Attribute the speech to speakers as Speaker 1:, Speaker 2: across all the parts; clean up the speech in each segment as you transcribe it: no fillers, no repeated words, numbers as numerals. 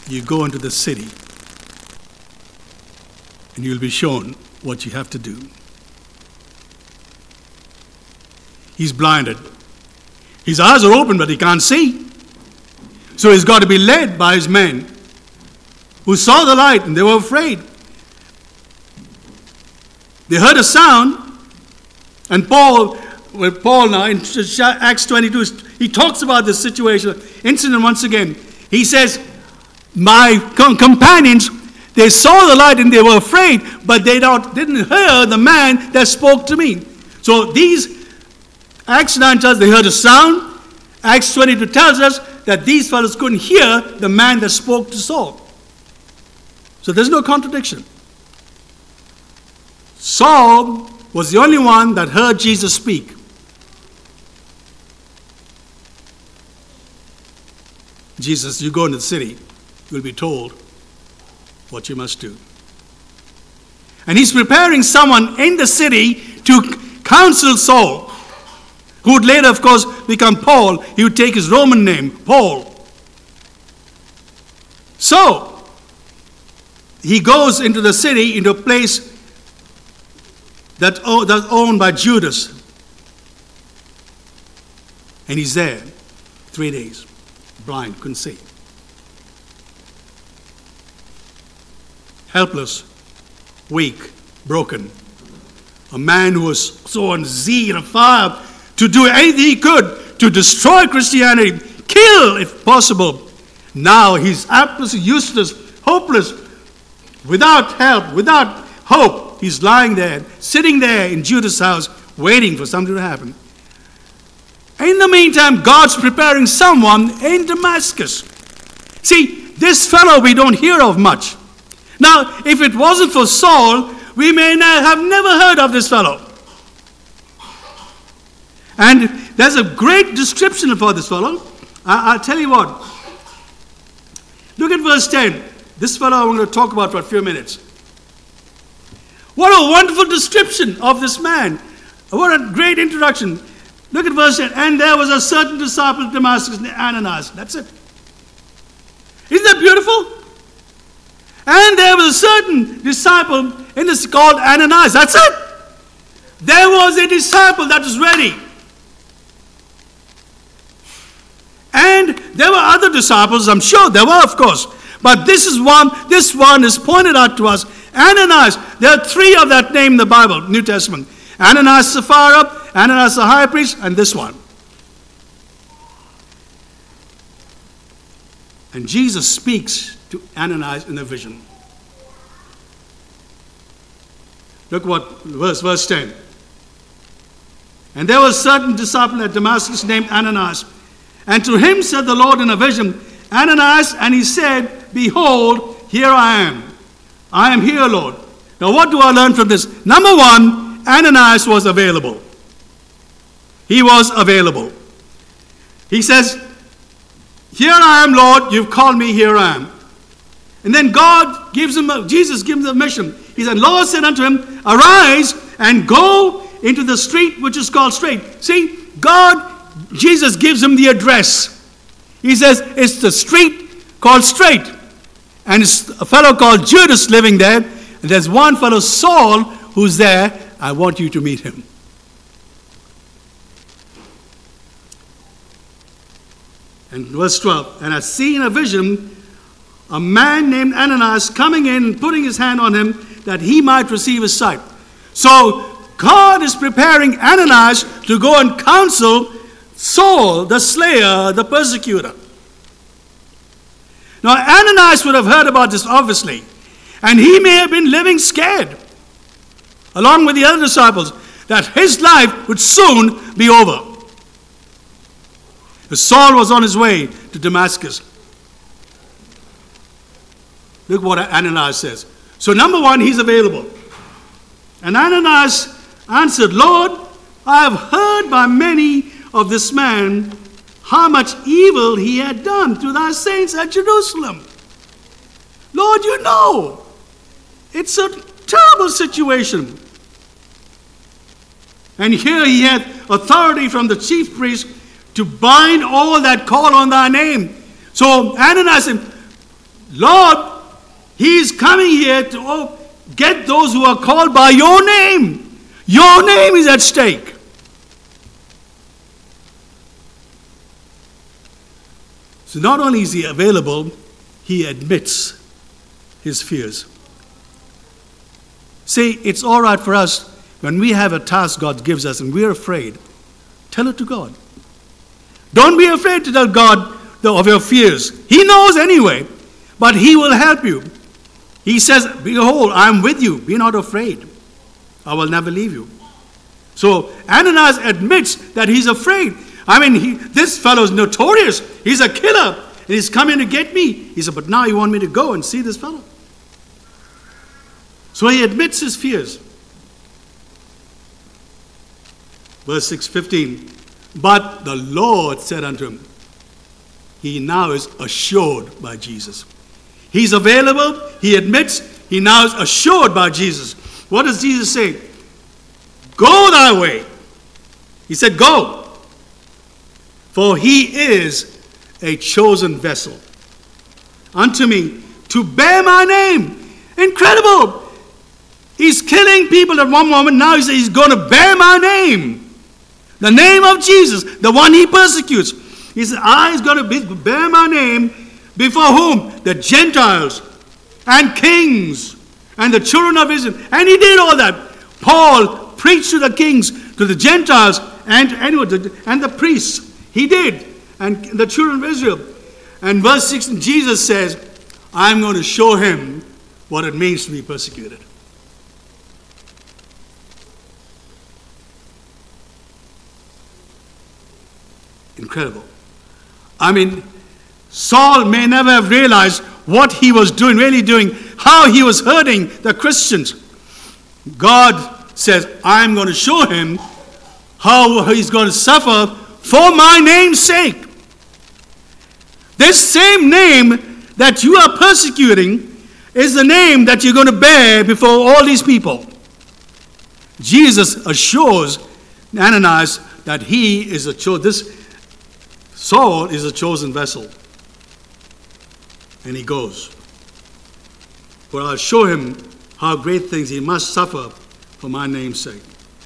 Speaker 1: you go into the city and you'll be shown what you have to do. He's blinded. His eyes are open, but he can't see. So he's got to be led by his men who saw the light and they were afraid. They heard a sound, and Paul now in Acts 22, he talks about this situation, incident once again. He says, my companions, they saw the light and they were afraid, but they didn't hear the man that spoke to me. So Acts 9 tells us they heard a sound. Acts 22 tells us that these fellows couldn't hear the man that spoke to Saul. So there's no contradiction. Saul was the only one that heard Jesus speak. Jesus, you go into the city, you'll be told what you must do. And he's preparing someone in the city to counsel Saul, who would later, of course, become Paul. He would take his Roman name, Paul. So, he goes into the city, into a place that's owned by Judas. And he's there 3 days, blind, couldn't see. Helpless, weak, broken. A man who was so on zeal and fire to do anything he could to destroy Christianity, kill if possible. Now he's absolutely useless, hopeless, without help, without hope. He's lying there, sitting there in Judas' house, waiting for something to happen. In the meantime, God's preparing someone in Damascus. See, this fellow we don't hear of much. Now, if it wasn't for Saul, we may have never heard of this fellow. And there's a great description for this fellow. I'll tell you what. Look at verse 10. This fellow I'm going to talk about for a few minutes. What a wonderful description of this man. What a great introduction. Look at verse 10. And there was a certain disciple of Damascus named Ananias. That's it. Isn't that beautiful? And there was a certain disciple in this called Ananias. That's it. There was a disciple that was ready. And there were other disciples, I'm sure there were, of course. But this one is pointed out to us. Ananias. There are three of that name in the Bible, New Testament. Ananias Sapphira, Ananias the high priest, and this one. And Jesus speaks to Ananias in a vision. Look what verse 10. And there was a certain disciple at Damascus named Ananias. And to him said the Lord in a vision, Ananias, and he said, behold, here I am. I am here, Lord. Now what do I learn from this? Number one, Ananias was available. He was available. He says, here I am, Lord, you've called me, here I am. And then Jesus gives him a mission. He said, Lord said unto him, arise and go into the street which is called Straight. See, Jesus gives him the address. He says, it's the street called Straight. And it's a fellow called Judas living there. And there's one fellow, Saul, who's there. I want you to meet him. And verse 12, and I see in a vision a man named Ananias coming in and putting his hand on him that he might receive his sight. So God is preparing Ananias to go and counsel Saul, the slayer, the persecutor. Now Ananias would have heard about this, obviously, and he may have been living scared, along with the other disciples, that his life would soon be over. Because Saul was on his way to Damascus. Look what Ananias says. So number one, he's available. And Ananias answered, Lord, I have heard by many of this man how much evil he had done to thy saints at Jerusalem. Lord, you know, it's a terrible situation. And here he had authority from the chief priest to bind all that call on thy name. So Ananias said, Lord, he is coming here to get those who are called by your name. Your name is at stake. So not only is he available, he admits his fears. See, it's all right for us when we have a task God gives us and we're afraid. Tell it to God. Don't be afraid to tell God of your fears. He knows anyway, but he will help you. He says, behold, I am with you. Be not afraid. I will never leave you. So Ananias admits that he's afraid. This fellow is notorious. He's a killer. And he's coming to get me. He said, but now you want me to go and see this fellow. So he admits his fears. Verse 6:15. But the Lord said unto him, he now is assured by Jesus. He's available. He admits. He now is assured by Jesus. What does Jesus say? Go thy way. He said, go. For he is a chosen vessel unto me to bear my name. Incredible. He's killing people at one moment. Now he says he's going to bear my name. The name of Jesus, the one he persecutes. He says, I'm going to bear my name before whom? The Gentiles and kings and the children of Israel. And he did all that. Paul preached to the kings, to the Gentiles, and the priests. He did. And the children of Israel. And verse 6, Jesus says, I'm going to show him what it means to be persecuted. Incredible. Saul may never have realized what he was really doing, how he was hurting the Christians. God says, I'm going to show him how he's going to suffer for my name's sake. This same name that you are persecuting is the name that you're going to bear before all these people. Jesus assures Ananias that he is Saul is a chosen vessel. And he goes. For I'll show him how great things he must suffer for my name's sake.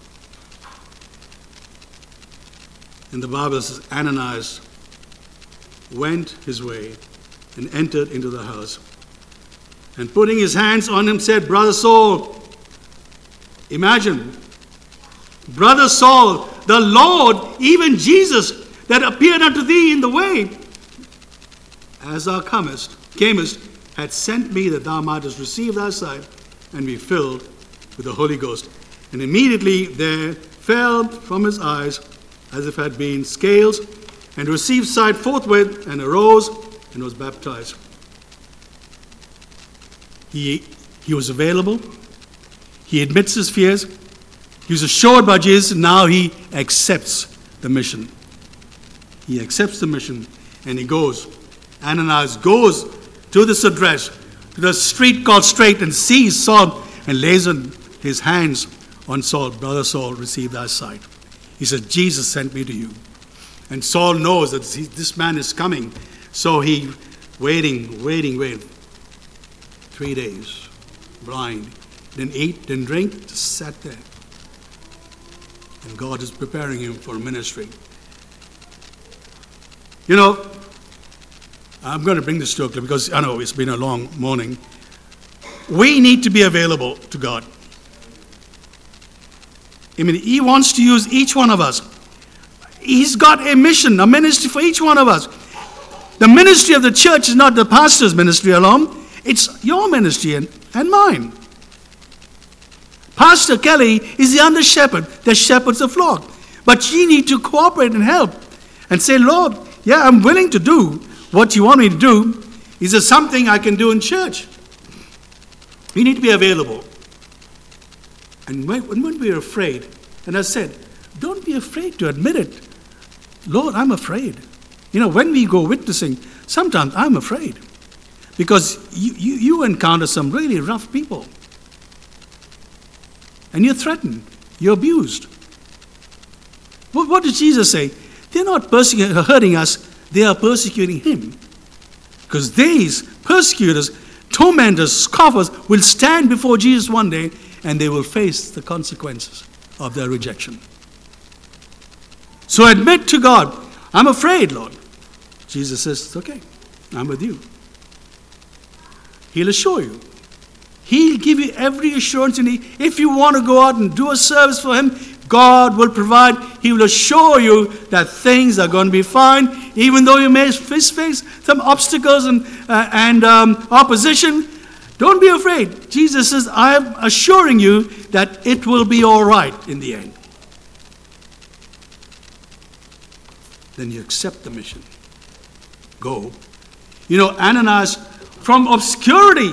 Speaker 1: And the Bible says Ananias went his way and entered into the house. And putting his hands on him said, Brother Saul, imagine, Brother Saul, the Lord, even Jesus, that appeared unto thee in the way, as thou camest, had sent me that thou mightest receive thy sight and be filled with the Holy Ghost. And immediately there fell from his eyes as if had been scales, and received sight forthwith, and arose and was baptized. He was available. He admits his fears. He was assured by Jesus, and now he accepts the mission. He accepts the mission, and he goes. Ananias goes to this address, to the street called Straight, and sees Saul, and lays on his hands on Saul. Brother Saul, receive thy sight. He says, Jesus sent me to you. And Saul knows that this man is coming. So he waiting. 3 days, blind. Didn't eat, didn't drink, just sat there. And God is preparing him for ministry. I'm going to bring this to a close because I know it's been a long morning. We need to be available to God. He wants to use each one of us. He's got a mission, a ministry for each one of us. The ministry of the church is not the pastor's ministry alone. It's your ministry and mine. Pastor Kelly is the under shepherd that shepherds the flock. But you need to cooperate and help and say, Lord, yeah, I'm willing to do what you want me to do. Is there something I can do in church? We need to be available. And when we're afraid, and I said, don't be afraid to admit it. Lord, I'm afraid. When we go witnessing, sometimes I'm afraid. Because you encounter some really rough people. And you're threatened. You're abused. What did Jesus say? They're not hurting us. They are persecuting him. Because these persecutors, tormentors, scoffers will stand before Jesus one day, and they will face the consequences of their rejection. So admit to God, I'm afraid, Lord. Jesus says, it's okay. I'm with you. He'll assure you. He'll give you every assurance you need. If you want to go out and do a service for Him, God will provide. He will assure you that things are going to be fine, even though you may face some obstacles and opposition. Don't be afraid. Jesus says, I am assuring you that it will be all right in the end. Then you accept the mission. Go. You know, Ananias, from obscurity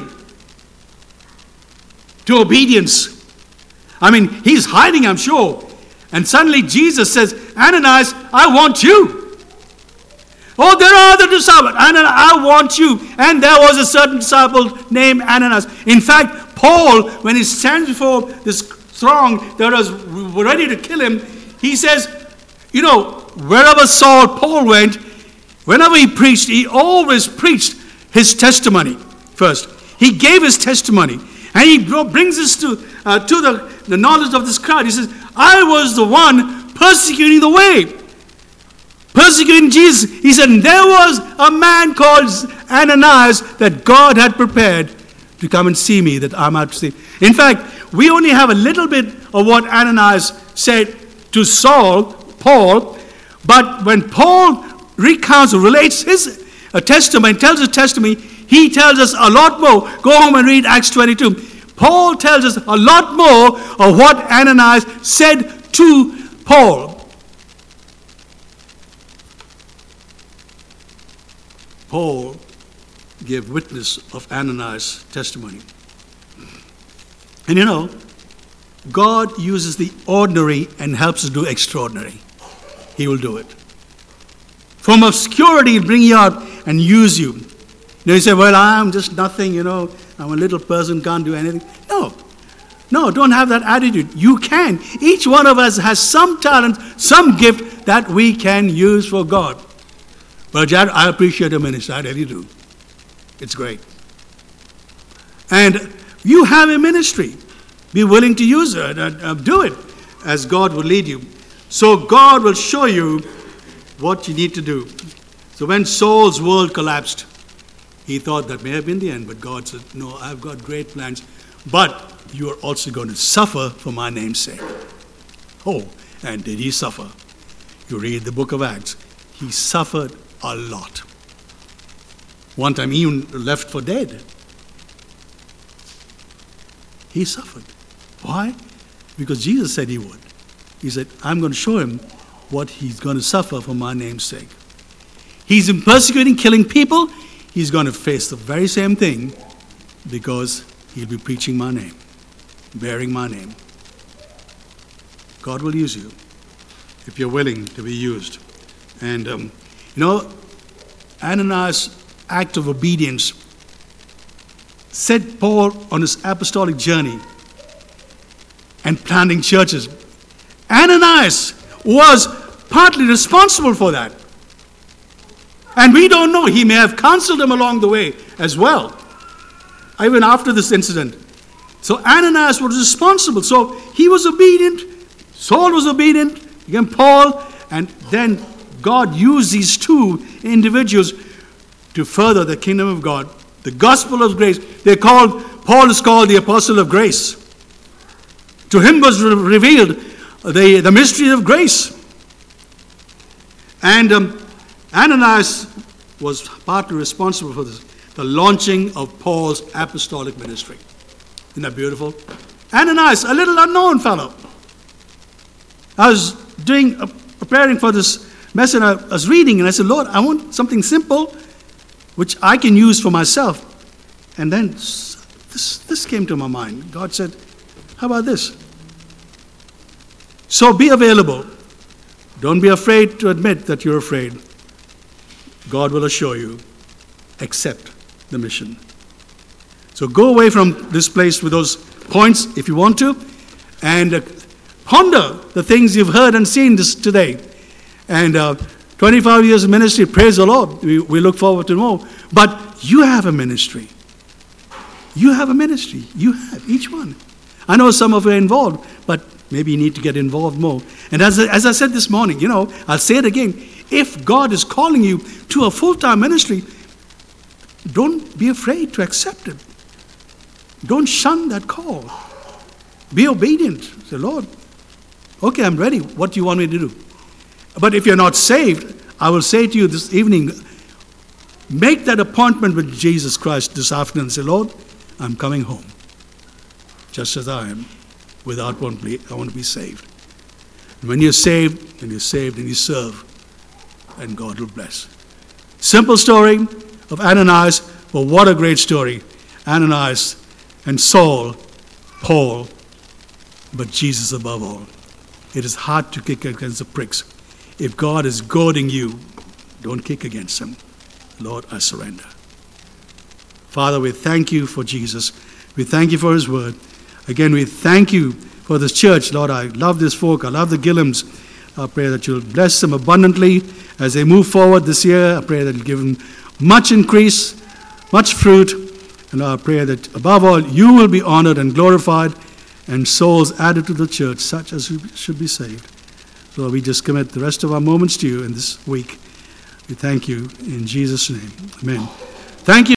Speaker 1: to obedience. I mean, he's hiding, I'm sure. And suddenly Jesus says, Ananias, I want you. Oh, there are other disciples. Ananias, I want you. And there was a certain disciple named Ananias. In fact, Paul, when he stands before this throng that was ready to kill him, he says, you know, wherever Paul went, whenever he preached, he always preached his testimony first. He gave his testimony. And he brings us to the knowledge of this crowd. He says, I was the one persecuting the way. Persecuting Jesus. He said, there was a man called Ananias that God had prepared to come and see me, that I might see. In fact, we only have a little bit of what Ananias said to Paul, but when Paul recounts or relates his testimony, tells his testimony, he tells us a lot more. Go home and read Acts 22. Paul tells us a lot more of what Ananias said to Paul. Paul gave witness of Ananias' testimony. And you know, God uses the ordinary and helps us do extraordinary. He will do it. From obscurity, He'll bring you out and use you. You say, well, I'm just nothing, I'm a little person, can't do anything. No, don't have that attitude. You can. Each one of us has some talent, some gift that we can use for God. But I appreciate your ministry, I really do. It's great. And you have a ministry. Be willing to use it, do it as God will lead you. So God will show you what you need to do. So when Saul's world collapsed, he thought that may have been the end, but God said, no, I've got great plans, but you are also going to suffer for my name's sake. Oh, and did he suffer? You read the book of Acts. He suffered a lot. One time he even left for dead. He suffered. Why? Because Jesus said he would. He said, I'm going to show him what he's going to suffer for my name's sake. He's in persecuting, killing people. He's going to face the very same thing because he'll be preaching my name, bearing my name. God will use you if you're willing to be used. And, Ananias' act of obedience set Paul on his apostolic journey and planting churches. Ananias was partly responsible for that. And we don't know. He may have counseled him along the way as well, even after this incident. So Ananias was responsible. So he was obedient. Saul was obedient. Again, Paul. And then God used these two individuals to further the kingdom of God. The gospel of grace. Paul is called the apostle of grace. To him was revealed the mystery of grace. And Ananias was partly responsible for this, the launching of Paul's apostolic ministry. Isn't that beautiful? Ananias, a little unknown fellow. I was preparing for this message, I was reading, and I said, Lord, I want something simple which I can use for myself. And then this came to my mind. God said, how about this? So be available. Don't be afraid to admit that you're afraid. God will assure you. Accept the mission. So go away from this place with those points if you want to, and ponder the things you've heard and seen today. And 25 years of ministry, praise the Lord. We look forward to more. But You have a ministry. You have a ministry. You have, each one. I know some of you are involved, but maybe you need to get involved more. And as I said this morning, I'll say it again. If God is calling you to a full-time ministry, don't be afraid to accept it. Don't shun that call. Be obedient. Say, Lord, okay, I'm ready. What do you want me to do? But if you're not saved, I will say to you this evening, make that appointment with Jesus Christ this afternoon and say, Lord, I'm coming home, just as I am, without one plea. I want to be saved. And when you're saved, and you serve, and God will bless. Simple story of Ananias, but what a great story. Ananias and Saul, Paul, but Jesus above all. It is hard to kick against the pricks. If God is goading you, don't kick against him. Lord, I surrender. Father, we thank you for Jesus. We thank you for his word. Again, we thank you for this church. Lord, I love this folk. I love the Gillams. I pray that you'll bless them abundantly as they move forward this year. I pray that you'll give them much increase, much fruit. And I pray that above all, you will be honored and glorified and souls added to the church, such as should be saved. Lord, we just commit the rest of our moments to you in this week. We thank you in Jesus' name. Amen. Thank you.